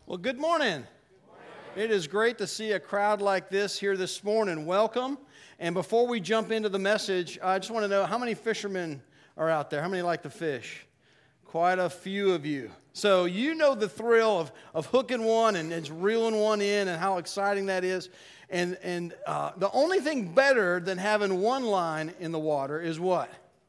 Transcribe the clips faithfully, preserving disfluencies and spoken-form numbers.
Well, good morning. Good morning. It is great to see a crowd like this here this morning. Welcome. And before we jump into the message, I just want to know how many fishermen are out there? How many like to fish? Quite a few of you. So you know the thrill of, of hooking one and, and reeling one in and how exciting that is. And, and uh, the only thing better than having one line in the water is what?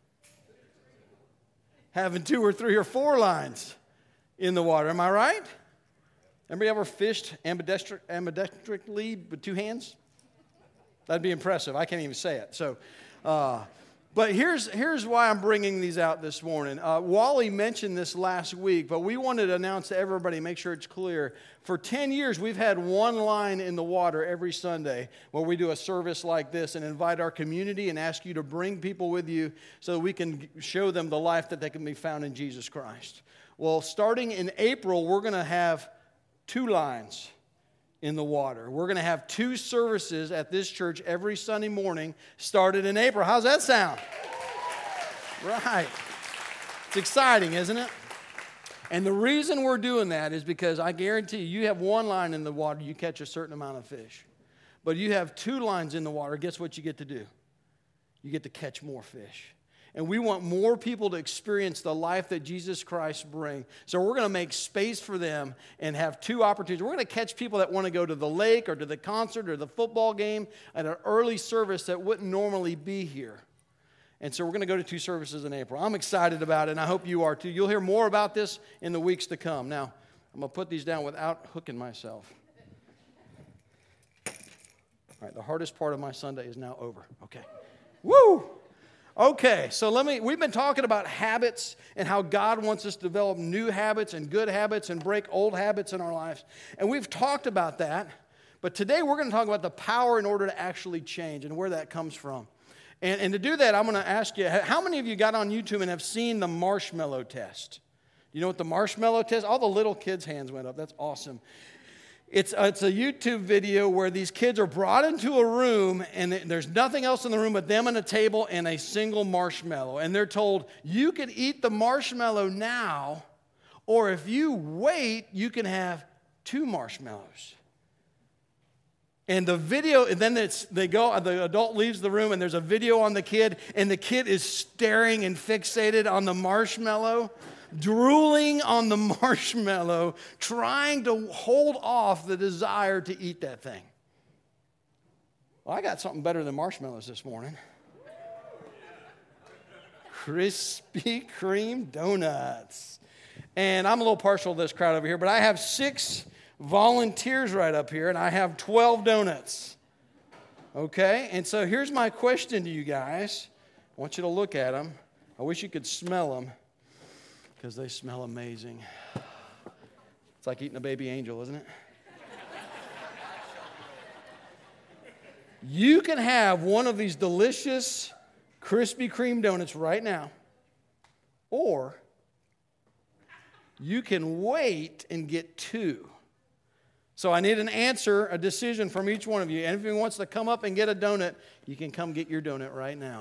Having two or three or four lines in the water. Am I right? Anybody ever fished ambidextri- ambidextrically with two hands? That'd be impressive. I can't even say it. So, uh, but here's here's why I'm bringing these out this morning. Uh, Wally mentioned this last week, but we wanted to announce to everybody, make sure it's clear. For ten years, we've had one line in the water every Sunday where we do a service like this and invite our community and ask you to bring people with you so that we can show them the life that they can be found in Jesus Christ. Well, starting in April, we're going to have two lines in the water. We're going to have two services at this church every Sunday morning, started in April. How's that sound? Right. It's exciting, isn't it? And the reason we're doing that is because I guarantee you, you have one line in the water, you catch a certain amount of fish. But you have two lines in the water, guess what you get to do? You get to catch more fish. And we want more people to experience the life that Jesus Christ brings. So we're going to make space for them and have two opportunities. We're going to catch people that want to go to the lake or to the concert or the football game at an early service that wouldn't normally be here. And so we're going to go to two services in April. I'm excited about it, and I hope you are too. You'll hear more about this in the weeks to come. Now, I'm going to put these down without hooking myself. All right, the hardest part of my Sunday is now over. Okay. Woo! Okay, so let me, we've been talking about habits and how God wants us to develop new habits and good habits and break old habits in our lives. And we've talked about that, but today we're going to talk about the power in order to actually change and where that comes from. And, and to do that, I'm going to ask you, how many of you got on YouTube and have seen the marshmallow test? You know what the marshmallow test? All the little kids' hands went up. That's awesome. It's, uh, it's a YouTube video where these kids are brought into a room and there's nothing else in the room but them and a table and a single marshmallow. And they're told, you can eat the marshmallow now, or if you wait, you can have two marshmallows. And the video, and then it's, they go, the adult leaves the room and there's a video on the kid, and the kid is staring and fixated on the marshmallow, drooling on the marshmallow, trying to hold off the desire to eat that thing. Well, I got something better than marshmallows this morning. Krispy Kreme donuts. And I'm a little partial to this crowd over here, but I have six volunteers right up here, and I have twelve donuts. Okay? And so here's my question to you guys. I want you to look at them. I wish you could smell them, because they smell amazing. It's like eating a baby angel, isn't it? You can have one of these delicious Krispy Kreme donuts right now, or you can wait and get two. So I need an answer, a decision from each one of you. And if anyone wants to come up and get a donut, you can come get your donut right now.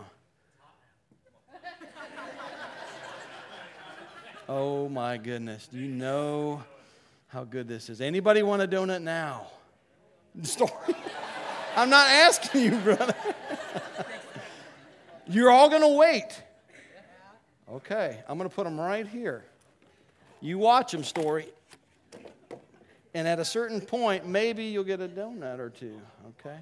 Oh my goodness. Do you know how good this is? Anybody want a donut now? Story. I'm not asking you, brother. You're all going to wait. Okay, I'm going to put them right here. You watch them, Story. And at a certain point, maybe you'll get a donut or two, okay?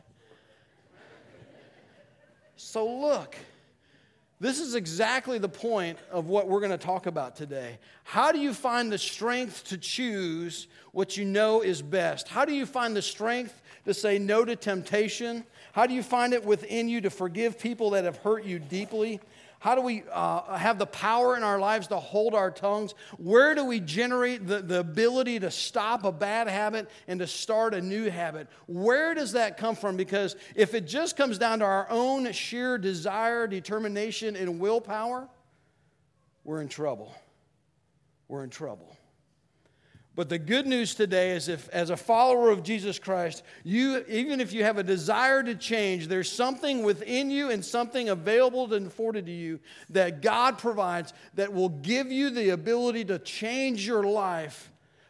So look. This is exactly the point of what we're going to talk about today. How do you find the strength to choose what you know is best? How do you find the strength to say no to temptation? How do you find it within you to forgive people that have hurt you deeply? How do we uh, have the power in our lives to hold our tongues? Where do we generate the, the ability to stop a bad habit and to start a new habit? Where does that come from? Because if it just comes down to our own sheer desire, determination, and willpower, we're in trouble. We're in trouble. But the good news today is if, as a follower of Jesus Christ, you, even if you have a desire to change, there's something within you and something available and afforded to you that God provides that will give you the ability to change your life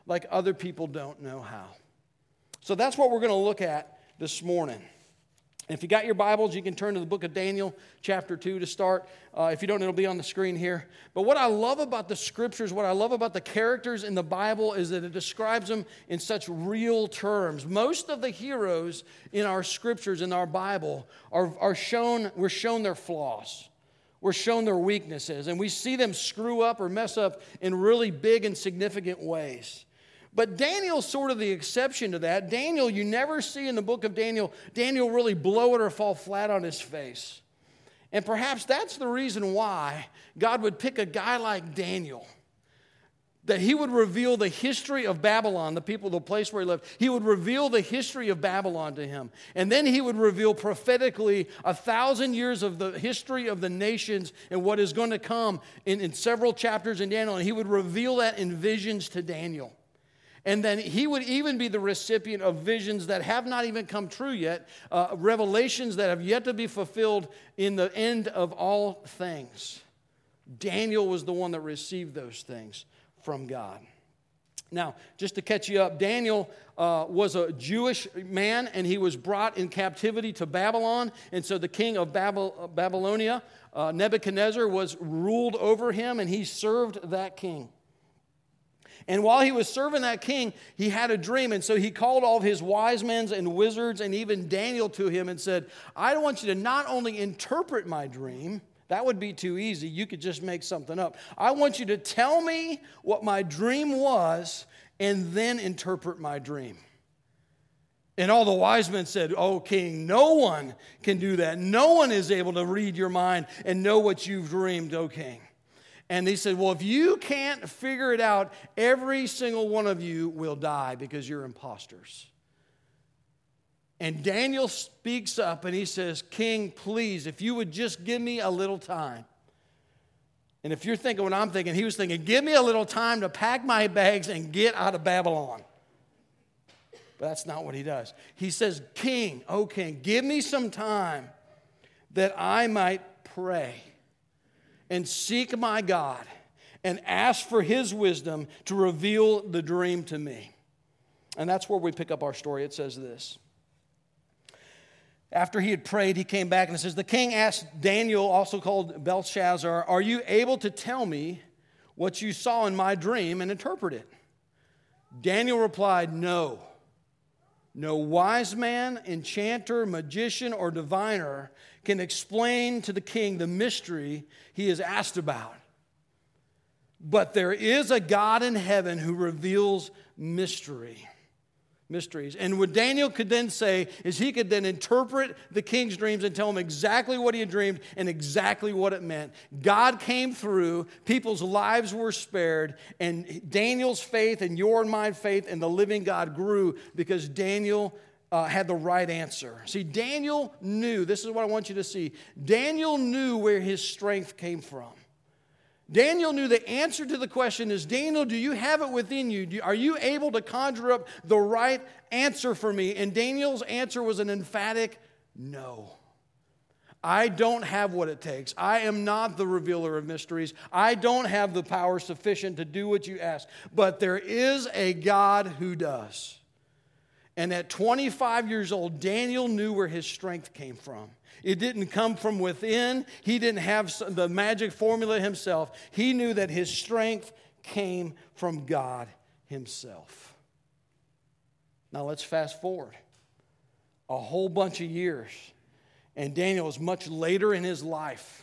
like other people don't know how. So that's what we're going to look at this morning. If you got your Bibles, you can turn to the book of Daniel, chapter two to start. Uh, if you don't, it'll be on the screen here. But what I love about the scriptures, what I love about the characters in the Bible is that it describes them in such real terms. Most of the heroes in our scriptures, in our Bible, are, are shown, we're shown their flaws. We're shown their weaknesses. And we see them screw up or mess up in really big and significant ways. But Daniel's sort of the exception to that. Daniel, you never see in the book of Daniel, Daniel really blow it or fall flat on his face. And perhaps that's the reason why God would pick a guy like Daniel, that he would reveal the history of Babylon, the people, the place where he lived. He would reveal the history of Babylon to him. And then he would reveal prophetically a thousand years of the history of the nations and what is going to come in, in several chapters in Daniel. And he would reveal that in visions to Daniel. And then he would even be the recipient of visions that have not even come true yet, uh, revelations that have yet to be fulfilled in the end of all things. Daniel was the one that received those things from God. Now, just to catch you up, Daniel uh, was a Jewish man, and he was brought in captivity to Babylon. And so the king of Babel, Babylonia, uh, Nebuchadnezzar, was ruled over him, and he served that king. And while he was serving that king, he had a dream. And so he called all of his wise men and wizards and even Daniel to him and said, I want you to not only interpret my dream, that would be too easy. You could just make something up. I want you to tell me what my dream was and then interpret my dream. And all the wise men said, oh, king, no one can do that. No one is able to read your mind and know what you've dreamed, oh, king. And he said, well, if you can't figure it out, every single one of you will die because you're imposters. And Daniel speaks up and he says, King, please, if you would just give me a little time. And if you're thinking what I'm thinking, he was thinking, give me a little time to pack my bags and get out of Babylon. But that's not what he does. He says, King, oh king, give me some time that I might pray and seek my God and ask for his wisdom to reveal the dream to me. And that's where we pick up our story. It says this. After he had prayed, he came back and it says, the king asked Daniel, also called Belshazzar, are you able to tell me what you saw in my dream and interpret it? Daniel replied, no. No wise man, enchanter, magician, or diviner can explain to the king the mystery he is asked about. But there is a God in heaven who reveals mystery. Mysteries. And what Daniel could then say is he could then interpret the king's dreams and tell him exactly what he had dreamed and exactly what it meant. God came through, people's lives were spared, and Daniel's faith and your and my faith in the living God grew because Daniel uh, had the right answer. See, Daniel knew, this is what I want you to see, Daniel knew where his strength came from. Daniel knew the answer to the question is, Daniel, do you have it within you? Do, are you able to conjure up the right answer for me? And Daniel's answer was an emphatic no. I don't have what it takes. I am not the revealer of mysteries. I don't have the power sufficient to do what you ask. But there is a God who does. And at twenty-five years old, Daniel knew where his strength came from. It didn't come from within. He didn't have the magic formula himself. He knew that his strength came from God himself. Now let's fast forward a whole bunch of years. And Daniel is much later in his life.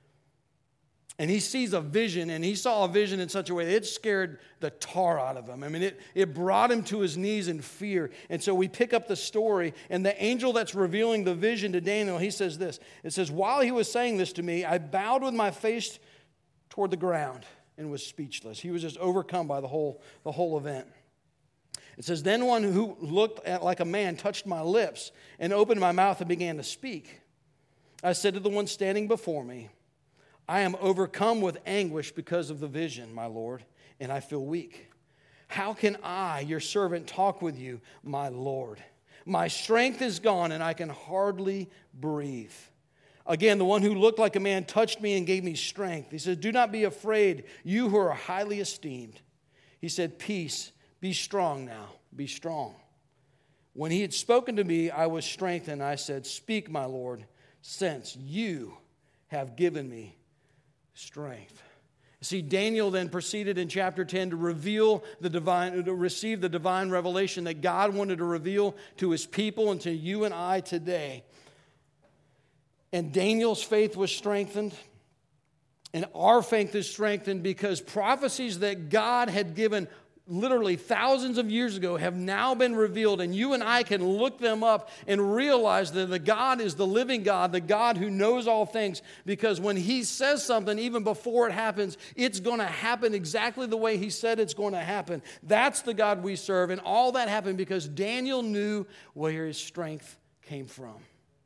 And he sees a vision, and he saw a vision in such a way that it scared the tar out of him. I mean, it, it brought him to his knees in fear. And so we pick up the story, and the angel that's revealing the vision to Daniel, he says this. It says, while he was saying this to me, I bowed with my face toward the ground and was speechless. He was just overcome by the whole, the whole event. It says, then one who looked at like a man touched my lips and opened my mouth and began to speak. I said to the one standing before me, I am overcome with anguish because of the vision, my Lord, and I feel weak. How can I, your servant, talk with you, my Lord? My strength is gone, and I can hardly breathe. Again, the one who looked like a man touched me and gave me strength. He said, do not be afraid, you who are highly esteemed. He said, peace, Be strong now, be strong. When he had spoken to me, I was strengthened. I said, speak, my Lord, since you have given me strength. See, Daniel then proceeded in chapter ten to reveal the divine, to receive the divine revelation that God wanted to reveal to his people and to you and I today. And Daniel's faith was strengthened. And our faith is strengthened because prophecies that God had given literally thousands of years ago have now been revealed, and you and I can look them up and realize that the God is the living God, the God who knows all things, because when he says something, even before it happens, it's going to happen exactly the way he said it's going to happen. That's the God we serve, and all that happened because Daniel knew where his strength came from.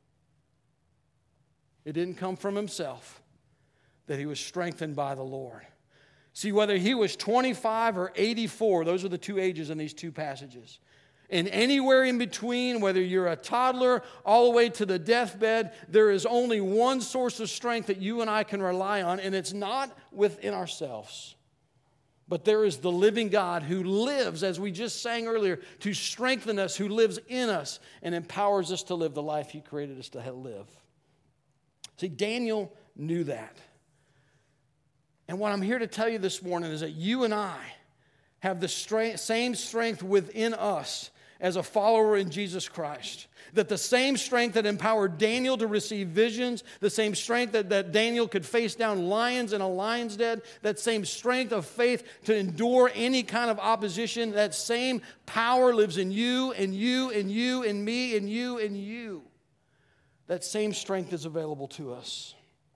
It didn't come from himself, that he was strengthened by the Lord. See, whether he was twenty-five or eighty-four, those are the two ages in these two passages. And anywhere in between, whether you're a toddler all the way to the deathbed, there is only one source of strength that you and I can rely on, and it's not within ourselves. But there is the living God who lives, as we just sang earlier, to strengthen us, who lives in us and empowers us to live the life he created us to live. See, Daniel knew that. And what I'm here to tell you this morning is that you and I have the strength, same strength within us as a follower in Jesus Christ. That the same strength that empowered Daniel to receive visions, the same strength that, that Daniel could face down lions in a lion's den, that same strength of faith to endure any kind of opposition, that same power lives in you and you and you and me and you and you. That same strength is available to us.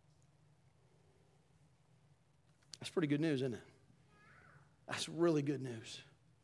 That's pretty good news, isn't it? That's really good news.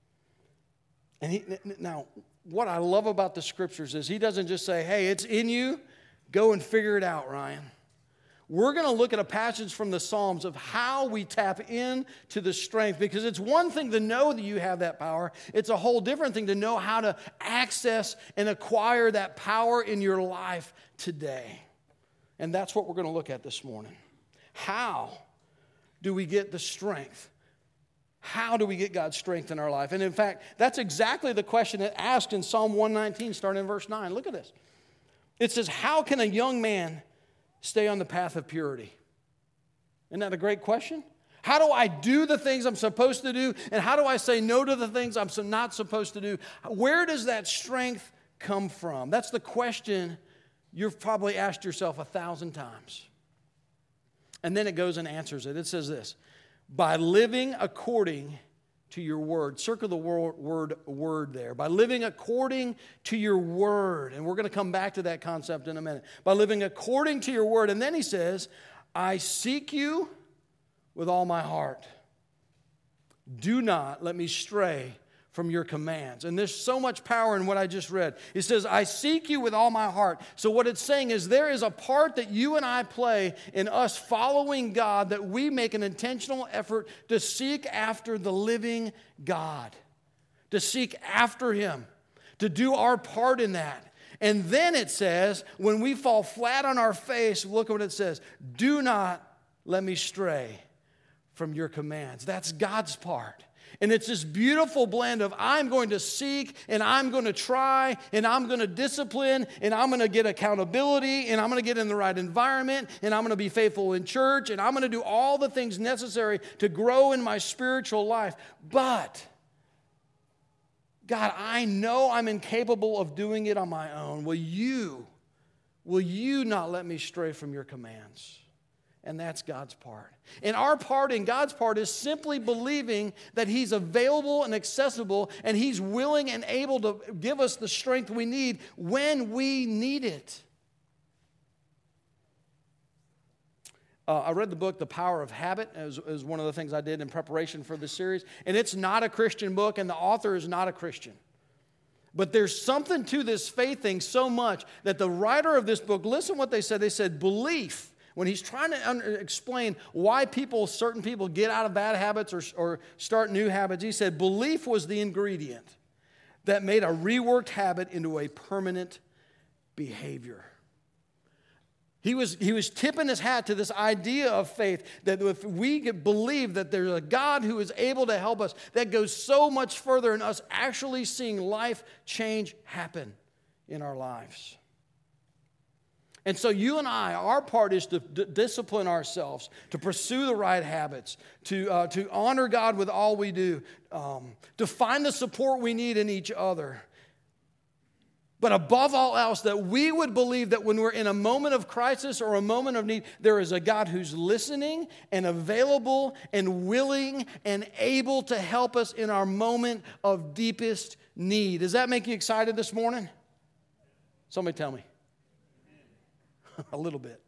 And he, now, what I love about the scriptures is he doesn't just say, hey, it's in you, go and figure it out, Ryan. We're going to look at a passage from the Psalms of how we tap into the strength, because it's one thing to know that you have that power. It's a whole different thing to know how to access and acquire that power in your life today. And that's what we're going to look at this morning. How do we get the strength? How do we get God's strength in our life? And in fact, that's exactly the question that asked in Psalm one nineteen, starting in verse nine. Look at this. It says, how can a young man stay on the path of purity? Isn't that a great question? How do I do the things I'm supposed to do? And how do I say no to the things I'm not supposed to do? Where does that strength come from? That's the question you've probably asked yourself a thousand times. And then it goes and answers it. It says this, by living according to your word. Circle the word, word, word there. By living according to your word. And we're going to come back to that concept in a minute. By living according to your word. And then he says, I seek you with all my heart. Do not let me stray from your commands. And there's so much power in what I just read. It says, I seek you with all my heart. So what it's saying is there is a part that you and I play in us following God, that we make an intentional effort to seek after the living God, to seek after him, to do our part in that. And then it says, when we fall flat on our face, look at what it says, do not let me stray from your commands. That's God's part. And it's this beautiful blend of I'm going to seek, and I'm going to try, and I'm going to discipline, and I'm going to get accountability, and I'm going to get in the right environment, and I'm going to be faithful in church, and I'm going to do all the things necessary to grow in my spiritual life. But, God, I know I'm incapable of doing it on my own. Will you, will you not let me stray from your commands? And that's God's part. And our part and God's part is simply believing that he's available and accessible, and he's willing and able to give us the strength we need when we need it. Uh, I read the book, The Power of Habit, as, as one of the things I did in preparation for this series. And it's not a Christian book, and the author is not a Christian. But there's something to this faith thing so much that the writer of this book, listen what they said. They said belief. When he's trying to under, explain why people, certain people get out of bad habits or, or start new habits, he said belief was the ingredient that made a reworked habit into a permanent behavior. He was, he was tipping his hat to this idea of faith, that if we could believe that there's a God who is able to help us, that goes so much further in us actually seeing life change happen in our lives. And so you and I, our part is to d- discipline ourselves, to pursue the right habits, to, uh, to honor God with all we do, um, to find the support we need in each other. But above all else, that we would believe that when we're in a moment of crisis or a moment of need, there is a God who's listening and available and willing and able to help us in our moment of deepest need. Does that make you excited this morning? Somebody tell me. A little bit.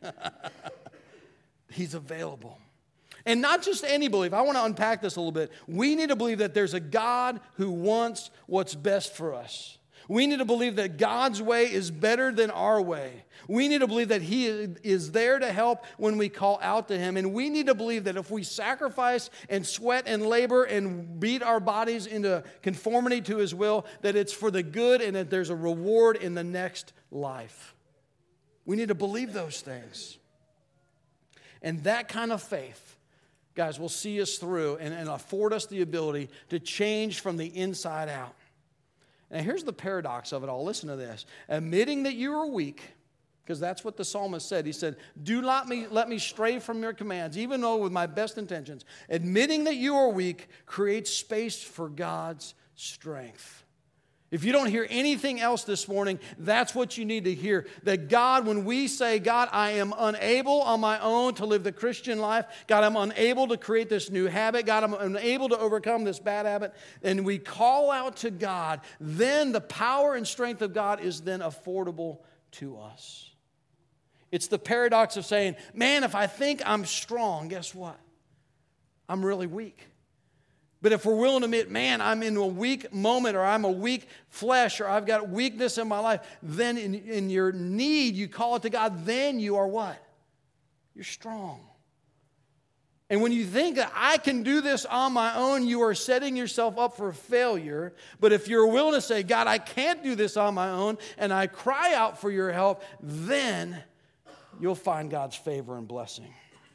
He's available. And not just any belief. I want to unpack this a little bit. We need to believe that there's a God who wants what's best for us. We need to believe that God's way is better than our way. We need to believe that He is there to help when we call out to Him. And we need to believe that if we sacrifice and sweat and labor and beat our bodies into conformity to His will, that it's for the good and that there's a reward in the next life. We need to believe those things. And that kind of faith, guys, will see us through and, and afford us the ability to change from the inside out. Now, here's the paradox of it all. Listen to this. Admitting that you are weak, because that's what the psalmist said. He said, do not me, let me stray from your commands, even though with my best intentions. Admitting that you are weak creates space for God's strength. If you don't hear anything else this morning, that's what you need to hear. That God, when we say, God, I am unable on my own to live the Christian life. God, I'm unable to create this new habit. God, I'm unable to overcome this bad habit. And we call out to God, then the power and strength of God is then affordable to us. It's the paradox of saying, man, if I think I'm strong, guess what? I'm really weak. But if we're willing to admit, man, I'm in a weak moment, or I'm a weak flesh, or I've got weakness in my life, then in, in your need, you call it to God, then you are what? You're strong. And when you think that I can do this on my own, you are setting yourself up for failure. But if you're willing to say, God, I can't do this on my own, and I cry out for your help, then you'll find God's favor and blessing.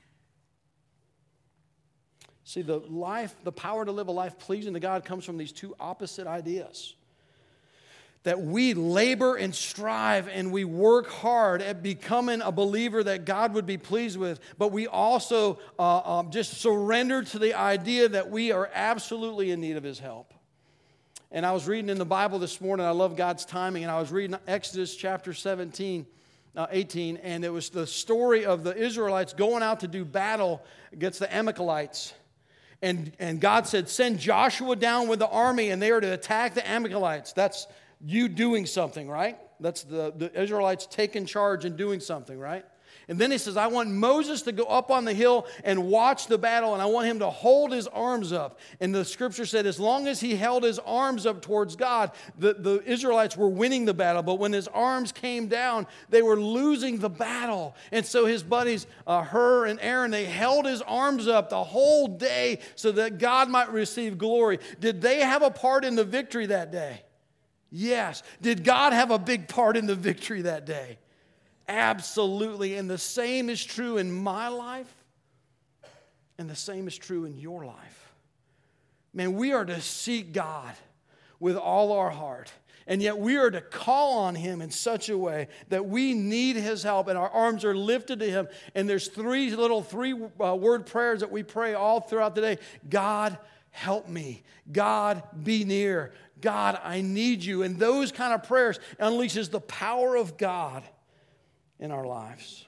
See, the life, the power to live a life pleasing to God comes from these two opposite ideas. That we labor and strive and we work hard at becoming a believer that God would be pleased with, but we also uh, um, just surrender to the idea that we are absolutely in need of His help. And I was reading in the Bible this morning, I love God's timing, and I was reading Exodus chapter seventeen, uh, eighteen, and it was the story of the Israelites going out to do battle against the Amalekites. And, and God said, send Joshua down with the army, and they are to attack the Amalekites. That's you doing something, right? That's the, the Israelites taking charge and doing something, right? And then He says, I want Moses to go up on the hill and watch the battle, and I want him to hold his arms up. And the scripture said, as long as he held his arms up towards God, the, the Israelites were winning the battle. But when his arms came down, they were losing the battle. And so his buddies, uh, Hur and Aaron, they held his arms up the whole day so that God might receive glory. Did they have a part in the victory that day? Yes. Did God have a big part in the victory that day? Absolutely. And the same is true in my life, and the same is true in your life. Man, we are to seek God with all our heart, and yet we are to call on Him in such a way that we need His help, and our arms are lifted to Him. And there's three little three-word prayers that we pray all throughout the day. God, help me. God, be near. God, I need you. And those kind of prayers unleashes the power of God in our lives.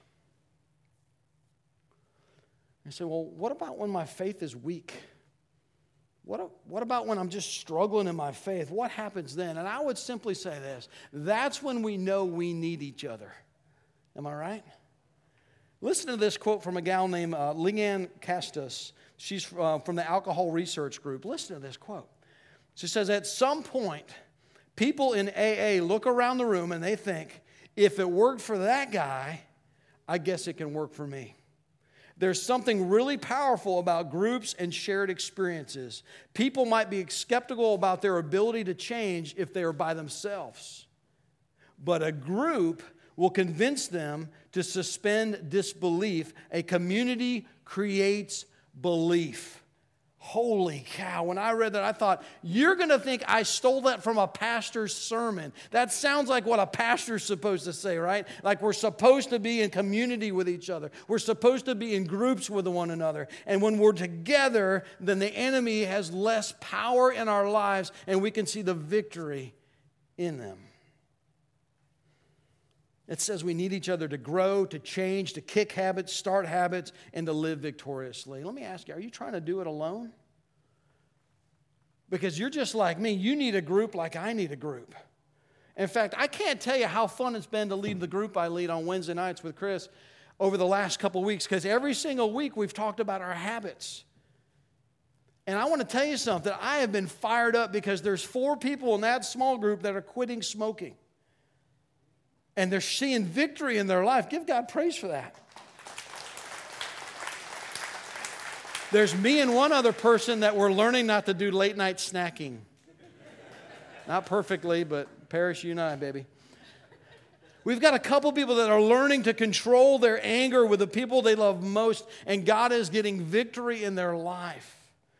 You say, well, what about when my faith is weak? What, what about when I'm just struggling in my faith? What happens then? And I would simply say this. That's when we know we need each other. Am I right? Listen to this quote from a gal named uh, Leanne Castus. She's uh, from the Alcohol Research Group. Listen to this quote. She says, at some point, people in A A look around the room and they think, if it worked for that guy, I guess it can work for me. There's something really powerful about groups and shared experiences. People might be skeptical about their ability to change if they are by themselves. But a group will convince them to suspend disbelief. A community creates belief. Holy cow. When I read that, I thought, you're going to think I stole that from a pastor's sermon. That sounds like what a pastor's supposed to say, right? Like we're supposed to be in community with each other. We're supposed to be in groups with one another. And when we're together, then the enemy has less power in our lives, and we can see the victory in them. It says we need each other to grow, to change, to kick habits, start habits, and to live victoriously. Let me ask you, are you trying to do it alone? Because you're just like me. You need a group like I need a group. In fact, I can't tell you how fun it's been to lead the group I lead on Wednesday nights with Chris over the last couple weeks, because every single week we've talked about our habits. And I want to tell you something. I have been fired up because there's four people in that small group that are quitting smoking. And they're seeing victory in their life. Give God praise for that. There's me and one other person that we're learning not to do late night snacking. Not perfectly, but Paris, you and I, baby. We've got a couple people that are learning to control their anger with the people they love most, and God is getting victory in their life.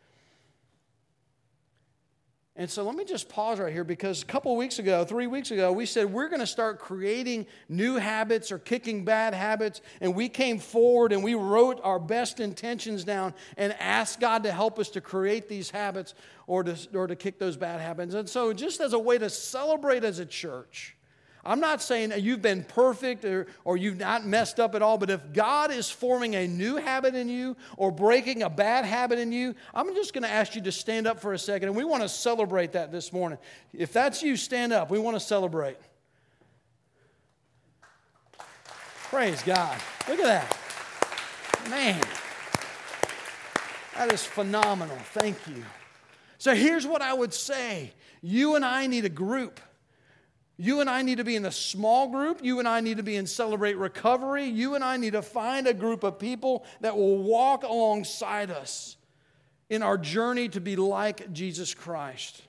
And so let me just pause right here, because a couple weeks ago, three weeks ago, we said we're going to start creating new habits or kicking bad habits. And we came forward and we wrote our best intentions down and asked God to help us to create these habits or to, or to kick those bad habits. And so just as a way to celebrate as a church, I'm not saying that you've been perfect or, or you've not messed up at all, but if God is forming a new habit in you or breaking a bad habit in you, I'm just going to ask you to stand up for a second, and we want to celebrate that this morning. If that's you, stand up. We want to celebrate. Praise God. Look at that. Man, that is phenomenal. Thank you. So here's what I would say. You and I need a group. You and I need to be in a small group. You and I need to be in Celebrate Recovery. You and I need to find a group of people that will walk alongside us in our journey to be like Jesus Christ.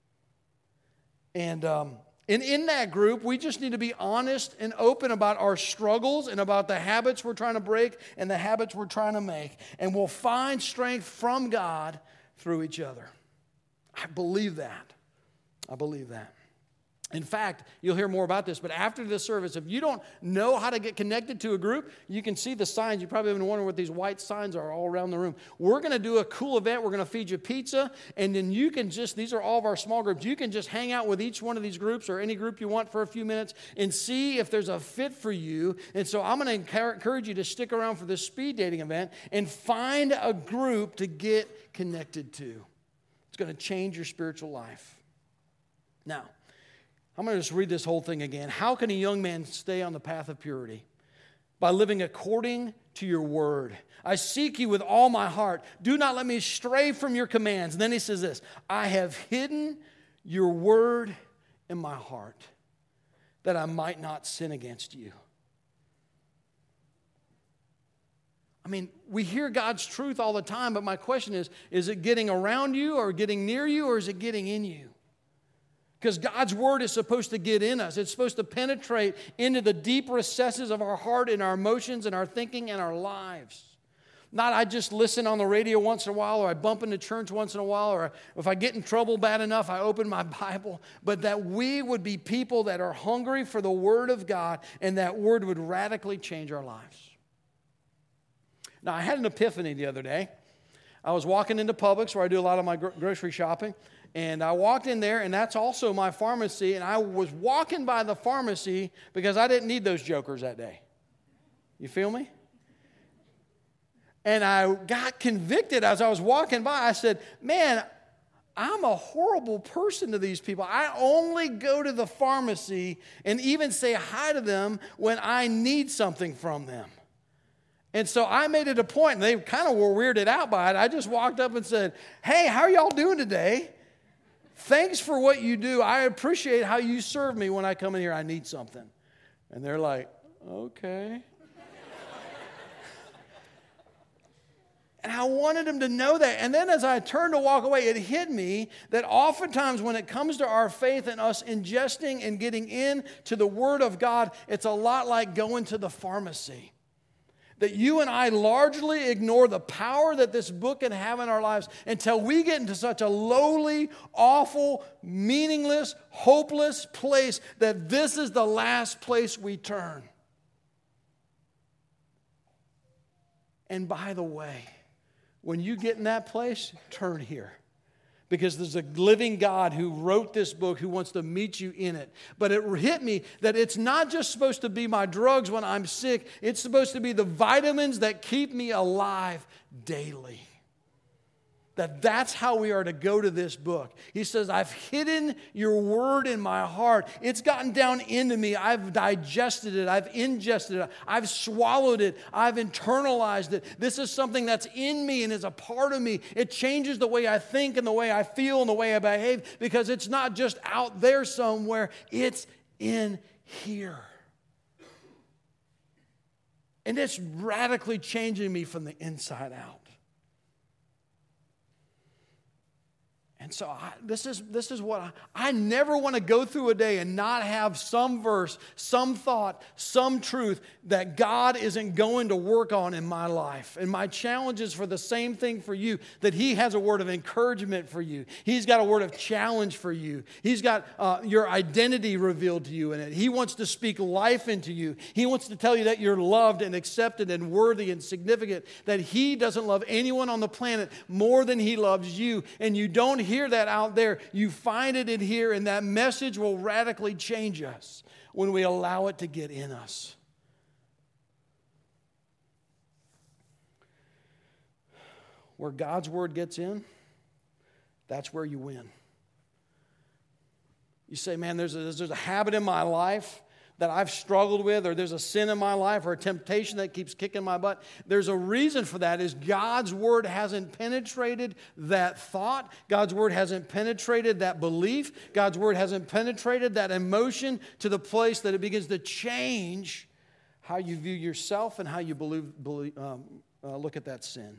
And, um, and in that group, we just need to be honest and open about our struggles and about the habits we're trying to break and the habits we're trying to make. And we'll find strength from God through each other. I believe that. I believe that. In fact, you'll hear more about this, but after this service, if you don't know how to get connected to a group, you can see the signs. You probably have been wondering what these white signs are all around the room. We're going to do a cool event. We're going to feed you pizza, and then you can just, these are all of our small groups, you can just hang out with each one of these groups or any group you want for a few minutes and see if there's a fit for you. And so I'm going to encourage you to stick around for this speed dating event and find a group to get connected to. It's going to change your spiritual life. Now, I'm going to just read this whole thing again. How can a young man stay on the path of purity? By living according to your word. I seek you with all my heart. Do not let me stray from your commands. And then he says this, I have hidden your word in my heart that I might not sin against you. I mean, we hear God's truth all the time, but my question is, is it getting around you or getting near you, or is it getting in you? Because God's word is supposed to get in us. It's supposed to penetrate into the deep recesses of our heart and our emotions and our thinking and our lives. Not I just listen on the radio once in a while, or I bump into church once in a while, or if I get in trouble bad enough, I open my Bible. But that we would be people that are hungry for the word of God, and that word would radically change our lives. Now, I had an epiphany the other day. I was walking into Publix, where I do a lot of my grocery shopping. And I walked in there, and that's also my pharmacy. And I was walking by the pharmacy because I didn't need those jokers that day. You feel me? And I got convicted as I was walking by. I said, man, I'm a horrible person to these people. I only go to the pharmacy and even say hi to them when I need something from them. And so I made it a point, and they kind of were weirded out by it. I just walked up and said, hey, how are y'all doing today? Thanks for what you do. I appreciate how you serve me when I come in here. I need something. And they're like, okay. And I wanted him to know that. And then as I turned to walk away, it hit me that oftentimes when it comes to our faith and us ingesting and getting into the Word of God, it's a lot like going to the pharmacy. That you and I largely ignore the power that this book can have in our lives until we get into such a lowly, awful, meaningless, hopeless place that this is the last place we turn. And by the way, when you get in that place, turn here. Because there's a living God who wrote this book who wants to meet you in it. But it hit me that it's not just supposed to be my drugs when I'm sick. It's supposed to be the vitamins that keep me alive daily. That that's how we are to go to this book. He says, I've hidden your word in my heart. It's gotten down into me. I've digested it. I've ingested it. I've swallowed it. I've internalized it. This is something that's in me and is a part of me. It changes the way I think and the way I feel and the way I behave because it's not just out there somewhere. It's in here. And it's radically changing me from the inside out. And so I, this is this is what I, I never want to go through a day and not have some verse, some thought, some truth that God isn't going to work on in my life. And my challenge is for the same thing for you, that He has a word of encouragement for you. He's got a word of challenge for you. He's got uh, your identity revealed to you in it. He wants to speak life into you. He wants to tell you that you're loved and accepted and worthy and significant, that He doesn't love anyone on the planet more than He loves you. And you don't hear that out there. You find it in here, and that message will radically change us when we allow it to get in us. Where God's word gets in, that's where you win. You say, man, there's a, there's a habit in my life that I've struggled with, or there's a sin in my life or a temptation that keeps kicking my butt. There's a reason for that, is God's word hasn't penetrated that thought. God's word hasn't penetrated that belief. God's word hasn't penetrated that emotion to the place that it begins to change how you view yourself and how you believe, believe, um, uh, look at that sin.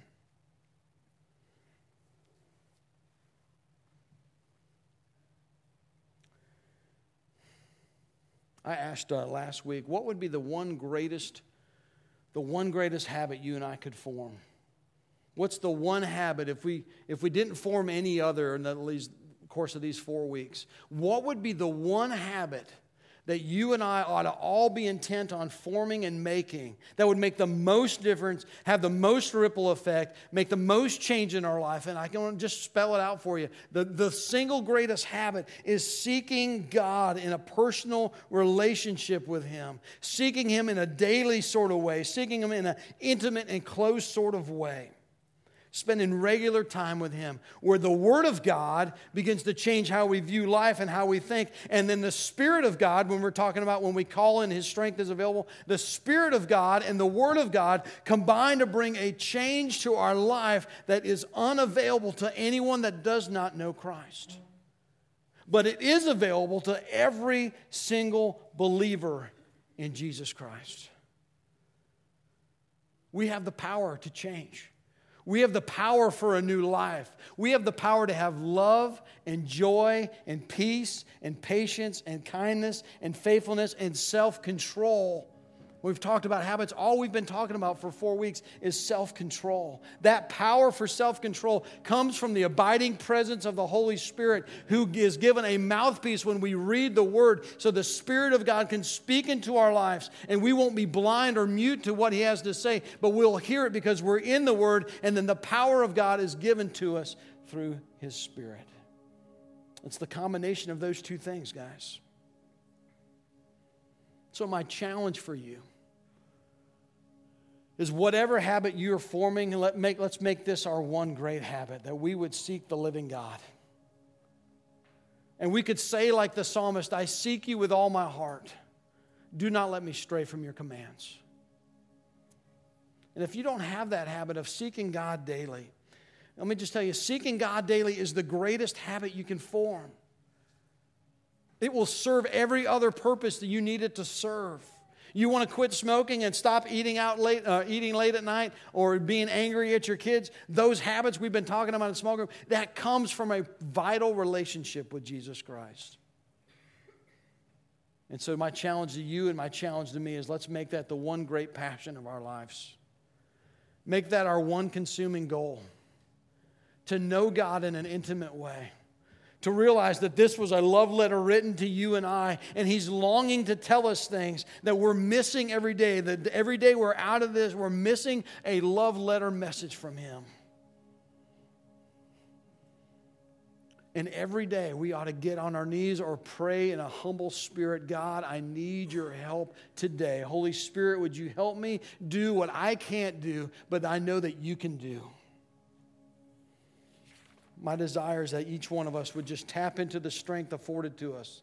I asked uh, last week, what would be the one greatest, the one greatest habit you and I could form? What's the one habit, if we if we didn't form any other in the course of these four weeks, what would be the one habit that you and I ought to all be intent on forming and making that would make the most difference, have the most ripple effect, make the most change in our life? And I can just spell it out for you. The, the single greatest habit is seeking God in a personal relationship with Him, seeking Him in a daily sort of way, seeking Him in an intimate and close sort of way. Spending regular time with Him, where the Word of God begins to change how we view life and how we think. And then the Spirit of God, when we're talking about when we call in His strength is available, the Spirit of God and the Word of God combine to bring a change to our life that is unavailable to anyone that does not know Christ. But it is available to every single believer in Jesus Christ. We have the power to change. We have the power for a new life. We have the power to have love and joy and peace and patience and kindness and faithfulness and self-control. We've talked about habits. All we've been talking about for four weeks is self-control. That power for self-control comes from the abiding presence of the Holy Spirit, who is given a mouthpiece when we read the Word, so the Spirit of God can speak into our lives, and we won't be blind or mute to what He has to say, but we'll hear it because we're in the Word, and then the power of God is given to us through His Spirit. It's the combination of those two things, guys. So my challenge for you is, whatever habit you're forming, let make, let's make this our one great habit, that we would seek the living God. And we could say like the psalmist, I seek you with all my heart. Do not let me stray from your commands. And if you don't have that habit of seeking God daily, let me just tell you, seeking God daily is the greatest habit you can form. It will serve every other purpose that you need it to serve. You want to quit smoking and stop eating out late, uh, eating late at night, or being angry at your kids? Those habits we've been talking about in small group, that comes from a vital relationship with Jesus Christ. And so my challenge to you and my challenge to me is, let's make that the one great passion of our lives. Make that our one consuming goal. To know God in an intimate way. To realize that this was a love letter written to you and I, and He's longing to tell us things that we're missing every day. That every day we're out of this, we're missing a love letter message from Him. And every day we ought to get on our knees or pray in a humble spirit, God, I need your help today. Holy Spirit, would you help me do what I can't do, but I know that you can do. My desire is that each one of us would just tap into the strength afforded to us.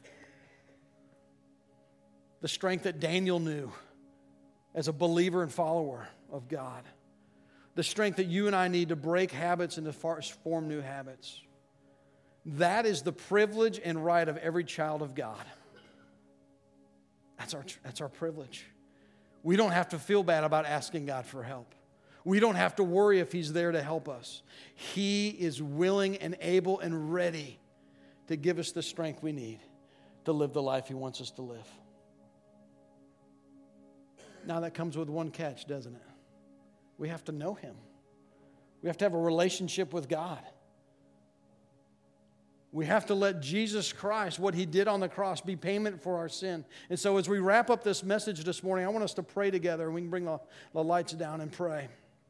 The strength that Daniel knew as a believer and follower of God. The strength that you and I need to break habits and to form new habits. That is the privilege and right of every child of God. That's our, that's our privilege. We don't have to feel bad about asking God for help. We don't have to worry if He's there to help us. He is willing and able and ready to give us the strength we need to live the life He wants us to live. Now that comes with one catch, doesn't it? We have to know Him. We have to have a relationship with God. We have to let Jesus Christ, what He did on the cross, be payment for our sin. And so as we wrap up this message this morning, I want us to pray together, and we can bring the, the lights down and pray.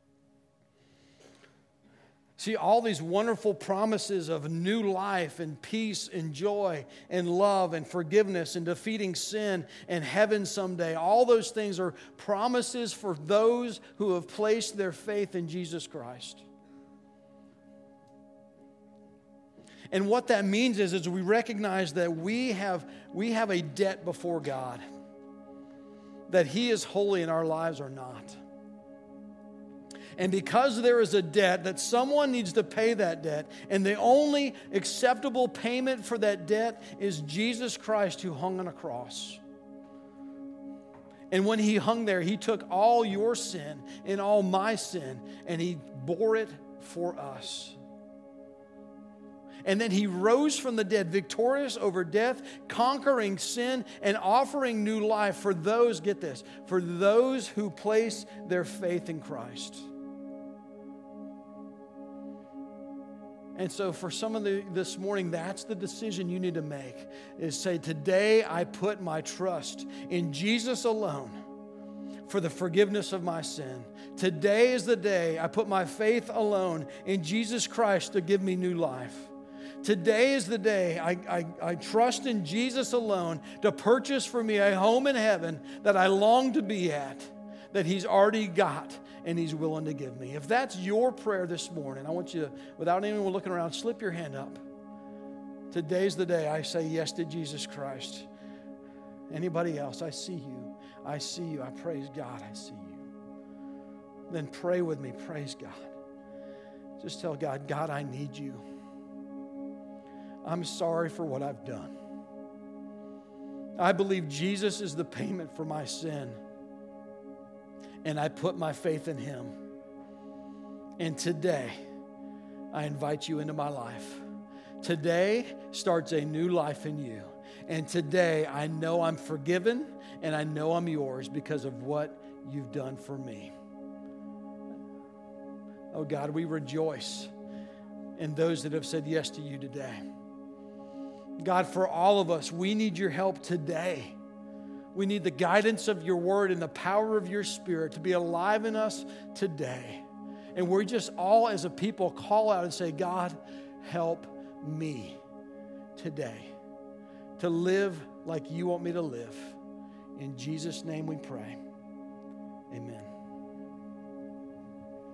See, all these wonderful promises of new life and peace and joy and love and forgiveness and defeating sin and heaven someday, all those things are promises for those who have placed their faith in Jesus Christ. And what that means is, is we recognize that we have, we have a debt before God, that He is holy and our lives are not. And because there is a debt, that someone needs to pay that debt, and the only acceptable payment for that debt is Jesus Christ, who hung on a cross. And when He hung there, He took all your sin and all my sin, and He bore it for us. And then He rose from the dead, victorious over death, conquering sin, and offering new life for those, get this, for those who place their faith in Christ. And so for some of the this morning, that's the decision you need to make, is say, today I put my trust in Jesus alone for the forgiveness of my sin. Today is the day I put my faith alone in Jesus Christ to give me new life. Today is the day I, I, I trust in Jesus alone to purchase for me a home in heaven that I long to be at, that He's already got and He's willing to give me. If that's your prayer this morning, I want you to, without anyone looking around, slip your hand up. Today's the day I say yes to Jesus Christ. Anybody else? I see you. I see you. I praise God. I see you. Then pray with me. Praise God. Just tell God, God, I need you. I'm sorry for what I've done. I believe Jesus is the payment for my sin. And I put my faith in Him. And today, I invite you into my life. Today starts a new life in you. And today, I know I'm forgiven and I know I'm yours because of what you've done for me. Oh God, we rejoice in those that have said yes to you today. God, for all of us, we need your help today. We need the guidance of your word and the power of your Spirit to be alive in us today. And we're just all as a people call out and say, God, help me today to live like you want me to live. In Jesus' name we pray. Amen.